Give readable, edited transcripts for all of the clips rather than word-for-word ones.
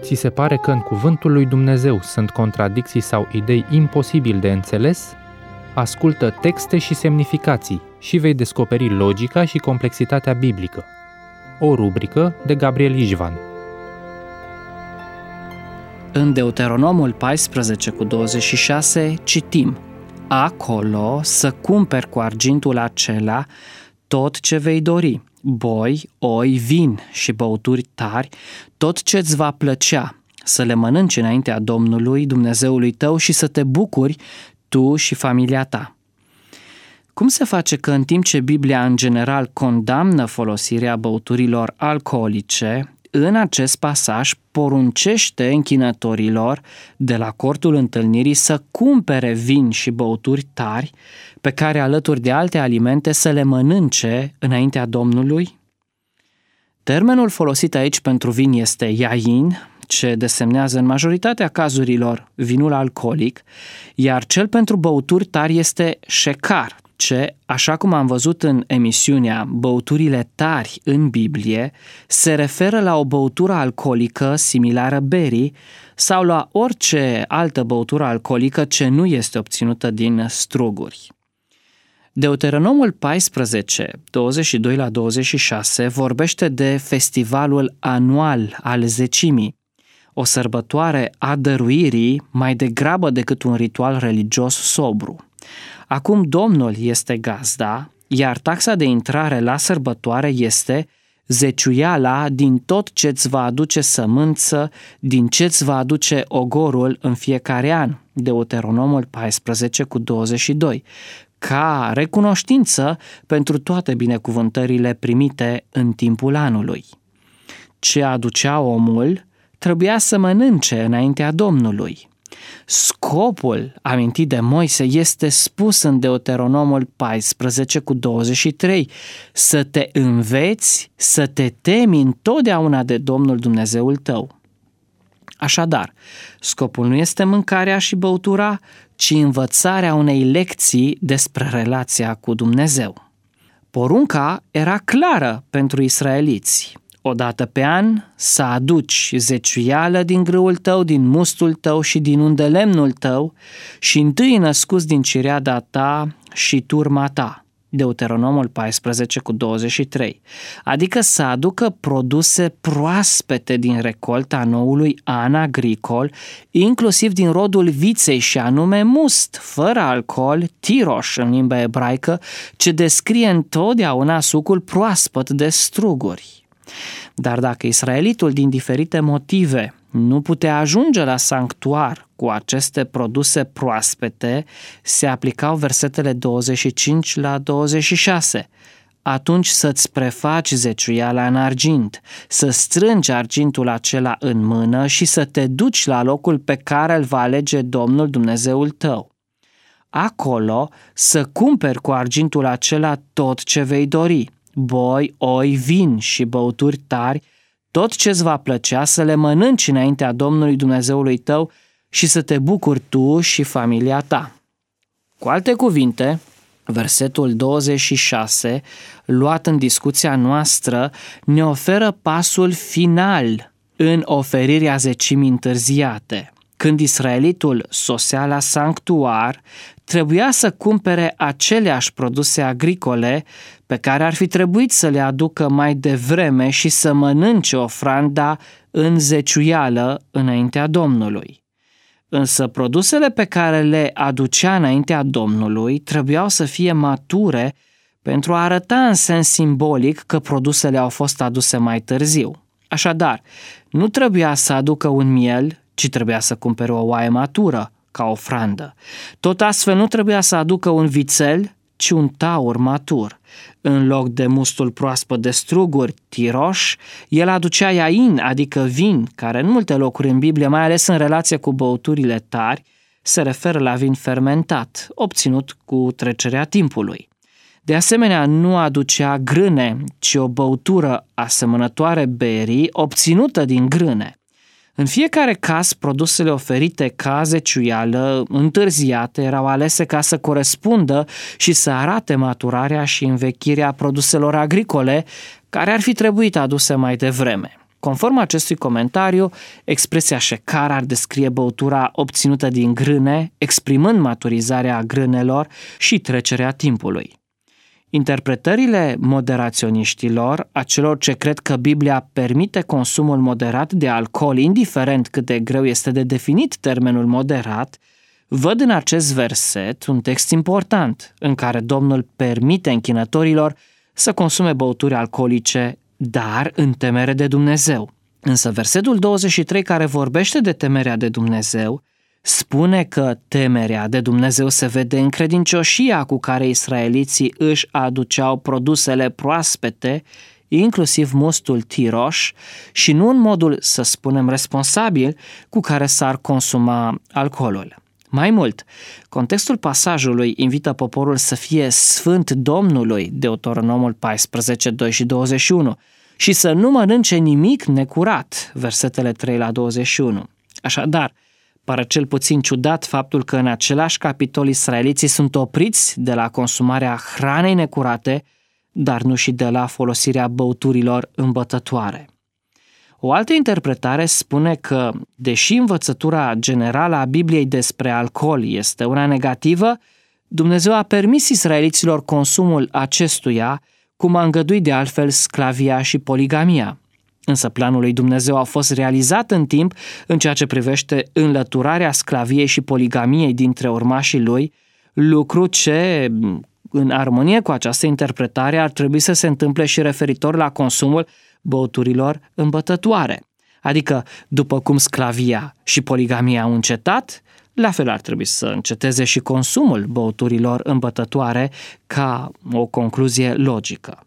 Ți se pare că în cuvântul lui Dumnezeu sunt contradicții sau idei imposibil de înțeles? Ascultă texte și semnificații și vei descoperi logica și complexitatea biblică. O rubrică de Gabriel Ișvan. În Deuteronomul 14:26 citim: acolo să cumperi cu argintul acela tot ce vei dori, boi, oi, vin și băuturi tari, tot ce-ți va plăcea, să le mănânci înaintea Domnului, Dumnezeului tău, și să te bucuri tu și familia ta. Cum se face că în timp ce Biblia în general condamnă folosirea băuturilor alcoolice, în acest pasaj poruncește închinătorilor de la cortul întâlnirii să cumpere vin și băuturi tari, pe care alături de alte alimente să le mănânce înaintea Domnului? Termenul folosit aici pentru vin este yain, ce desemnează în majoritatea cazurilor vinul alcoolic, iar cel pentru băuturi tari este shecar, ce, așa cum am văzut în emisiunea Băuturile tari în Biblie, se referă la o băutură alcoolică similară berii sau la orice altă băutură alcoolică ce nu este obținută din struguri. Deuteronomul 14, 22-26 vorbește de festivalul anual al zecimii, o sărbătoare a dăruirii mai degrabă decât un ritual religios sobru. Acum Domnul este gazda, iar taxa de intrare la sărbătoare este zeciuiala din tot ce-ți va aduce sămânță, din ce-ți va aduce ogorul în fiecare an, Deuteronomul 14:22, ca recunoștință pentru toate binecuvântările primite în timpul anului. Ce aducea omul trebuia să mănânce înaintea Domnului. Scopul amintit de Moise este spus în Deuteronomul 14:23, să te înveți, să te temi întotdeauna de Domnul Dumnezeul tău. Așadar, scopul nu este mâncarea și băutura, ci învățarea unei lecții despre relația cu Dumnezeu. Porunca era clară pentru israeliți. Odată pe an să aduci zeciuială din grâul tău, din mustul tău și din undelemnul tău și întâi născuți din cireada ta și turma ta, Deuteronomul 14:23, adică să aducă produse proaspete din recolta noului an agricol, inclusiv din rodul viței și anume must, fără alcool, tiroș în limba ebraică, ce descrie întotdeauna sucul proaspăt de struguri. Dar dacă israelitul din diferite motive nu putea ajunge la sanctuar cu aceste produse proaspete, se aplicau versetele 25-26. Atunci să-ți prefaci zeciuiala în argint, să strângi argintul acela în mână și să te duci la locul pe care îl va alege Domnul Dumnezeul tău. Acolo să cumperi cu argintul acela tot ce vei dori, boi, oi, vin și băuturi tari, tot ce-ți va plăcea, să le mănânci înaintea Domnului Dumnezeului tău și să te bucuri tu și familia ta. Cu alte cuvinte, versetul 26, luat în discuția noastră, ne oferă pasul final în oferirea zecimii întârziate. Când israelitul sosea la sanctuar, trebuia să cumpere aceleași produse agricole pe care ar fi trebuit să le aducă mai devreme și să mănânce ofranda în zeciuială înaintea Domnului. Însă produsele pe care le aducea înaintea Domnului trebuiau să fie mature pentru a arăta în sens simbolic că produsele au fost aduse mai târziu. Așadar, nu trebuia să aducă un miel, ci trebuia să cumpere o oaie matură ca ofrandă. Tot astfel nu trebuia să aducă un vițel, ci un taur matur. În loc de mustul proaspăt de struguri, tiroș, el aducea iain, adică vin, care în multe locuri în Biblie, mai ales în relație cu băuturile tari, se referă la vin fermentat, obținut cu trecerea timpului. De asemenea, nu aducea grâne, ci o băutură asemănătoare berii, obținută din grâne. În fiecare caz, produsele oferite ca zeciuială întârziate erau alese ca să corespundă și să arate maturarea și învechirea produselor agricole care ar fi trebuit aduse mai devreme. Conform acestui comentariu, expresia shekhar ar descrie băutura obținută din grâne, exprimând maturizarea grânelor și trecerea timpului. Interpretările moderaționiștilor, a celor ce cred că Biblia permite consumul moderat de alcool, indiferent cât de greu este de definit termenul moderat, văd în acest verset un text important în care Domnul permite închinătorilor să consume băuturi alcoolice, dar în temere de Dumnezeu. Însă versetul 23, care vorbește de temerea de Dumnezeu, spune că temerea de Dumnezeu se vede în credincioșia cu care israeliții își aduceau produsele proaspete, inclusiv mustul tiroș, și nu în modul, să spunem, responsabil cu care s-ar consuma alcoolul. Mai mult, contextul pasajului invită poporul să fie sfânt Domnului, Deuteronomul 14, 2 și 21, și să nu mănânce nimic necurat, versetele 3 la 21. Așadar, pare cel puțin ciudat faptul că în același capitol israeliții sunt opriți de la consumarea hranei necurate, dar nu și de la folosirea băuturilor îmbătătoare. O altă interpretare spune că, deși învățătura generală a Bibliei despre alcool este una negativă, Dumnezeu a permis israeliților consumul acestuia, cum a îngăduit de altfel sclavia și poligamia. Însă planul lui Dumnezeu a fost realizat în timp în ceea ce privește înlăturarea sclaviei și poligamiei dintre urmașii lui, lucru ce, în armonie cu această interpretare, ar trebui să se întâmple și referitor la consumul băuturilor îmbătătoare. Adică, după cum sclavia și poligamia au încetat, la fel ar trebui să înceteze și consumul băuturilor îmbătătoare, ca o concluzie logică.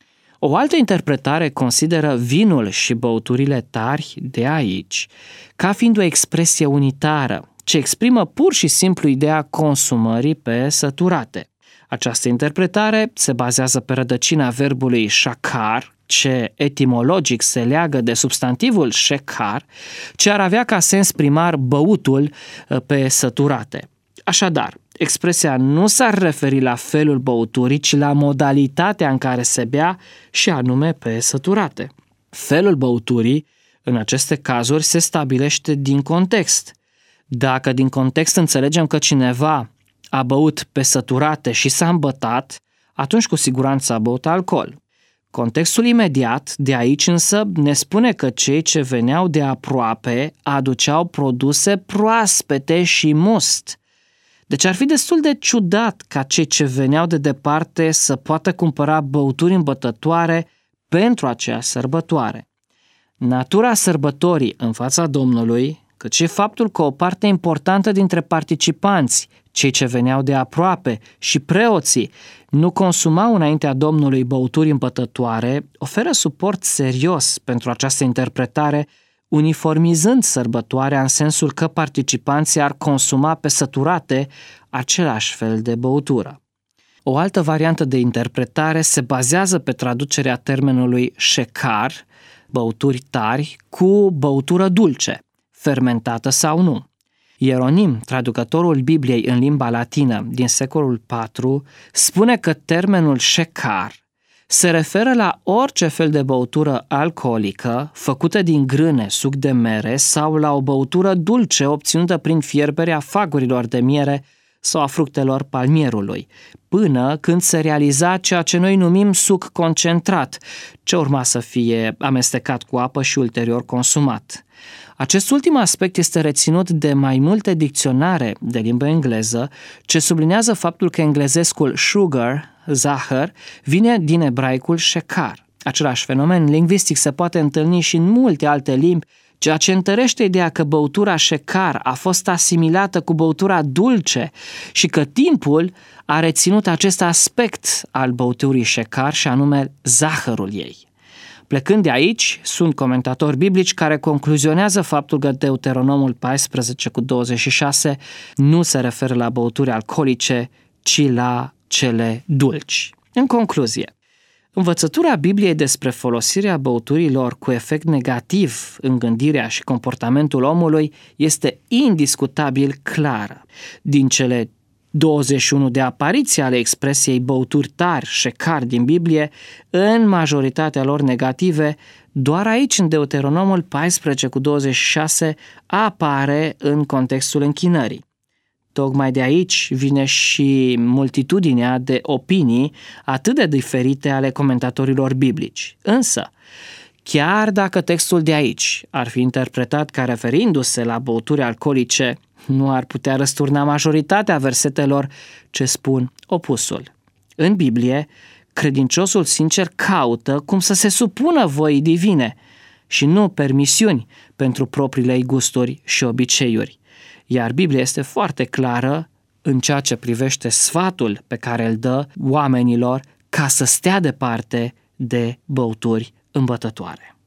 O altă interpretare consideră vinul și băuturile tari de aici ca fiind o expresie unitară, ce exprimă pur și simplu ideea consumării pe săturate. Această interpretare se bazează pe rădăcina verbului shakar, ce etimologic se leagă de substantivul shekhar, ce ar avea ca sens primar băutul pe săturate. Așadar, expresia nu s-ar referi la felul băuturii, ci la modalitatea în care se bea, și anume pe săturate. Felul băuturii, în aceste cazuri, se stabilește din context. Dacă din context înțelegem că cineva a băut pe săturate și s-a îmbătat, atunci cu siguranță a băut alcool. Contextul imediat de aici însă ne spune că cei ce veneau de aproape aduceau produse proaspete și must. Deci ar fi destul de ciudat ca cei ce veneau de departe să poată cumpăra băuturi îmbătătoare pentru aceea sărbătoare. Natura sărbătorii în fața Domnului, cât și faptul că o parte importantă dintre participanți, cei ce veneau de aproape și preoții, nu consumau înaintea Domnului băuturi îmbătătoare, oferă suport serios pentru această interpretare, uniformizând sărbătoarea în sensul că participanții ar consuma pe săturate același fel de băutură. O altă variantă de interpretare se bazează pe traducerea termenului shekhar, băuturi tari, cu băutură dulce, fermentată sau nu. Ieronim, traducătorul Bibliei în limba latină din secolul IV, spune că termenul shekhar se referă la orice fel de băutură alcoolică făcută din grâne, suc de mere sau la o băutură dulce obținută prin fierberea fagurilor de miere sau a fructelor palmierului, până când se realiza ceea ce noi numim suc concentrat, ce urma să fie amestecat cu apă și ulterior consumat. Acest ultim aspect este reținut de mai multe dicționare de limbă engleză, ce sublinează faptul că englezescul sugar, zahăr, vine din ebraicul shekhar. Același fenomen lingvistic se poate întâlni și în multe alte limbi, ceea ce întărește ideea că băutura shekhar a fost asimilată cu băutura dulce și că timpul a reținut acest aspect al băuturii shekhar și anume zahărul ei. Plecând de aici, sunt comentatori biblici care concluzionează faptul că Deuteronomul 14 cu 26 nu se referă la băuturi alcoolice, ci la cele dulci. În concluzie, învățătura Bibliei despre folosirea băuturilor cu efect negativ în gândirea și comportamentul omului este indiscutabil clară. Din cele 21 de apariții ale expresiei băuturi tari, șecar din Biblie, în majoritatea lor negative, doar aici în Deuteronomul 14:26 apare în contextul închinării. Tocmai de aici vine și multitudinea de opinii atât de diferite ale comentatorilor biblici. Însă, chiar dacă textul de aici ar fi interpretat ca referindu-se la băuturi alcoolice, nu ar putea răsturna majoritatea versetelor ce spun opusul. În Biblie, credinciosul sincer caută cum să se supună voii divine și nu permisiuni pentru propriile ei gusturi și obiceiuri. Iar Biblia este foarte clară în ceea ce privește sfatul pe care îl dă oamenilor ca să stea departe de băuturi îmbătătoare.